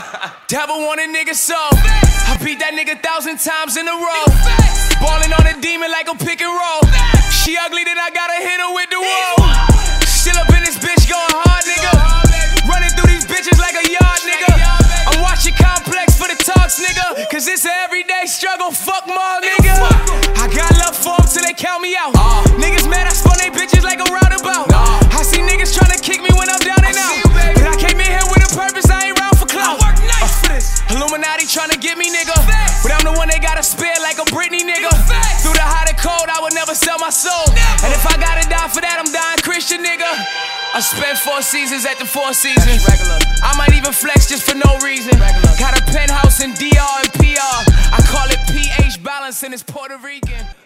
Devil want a nigga so I beat that nigga 1,000 times in a row. Ballin' on a demon like a pick and roll. She ugly, then I gotta hit her with the wall. Still up in this bitch going hard, nigga. Running through these bitches like a yard, nigga. I'm watching Complex for the talks, nigga. Cause it's an everyday struggle, fuck more, nigga. I got love for them till they count me out. Niggas mad I spun they bitches like a roundabout. I see niggas tryna kick me when I'm down and out. But I came in here with a purpose, I ain't round for clout. Illuminati tryna get me, nigga. But I'm the one they gotta spare like a Britney, nigga. Through the hot and cold, I would never sell my soul. And if I gotta die for that, I'm dying Christian, nigga. I spent 4 seasons at the Four Seasons. I might even flex just for no reason. Got a penthouse in DR and PR. I call it pH balance and it's Puerto Rican.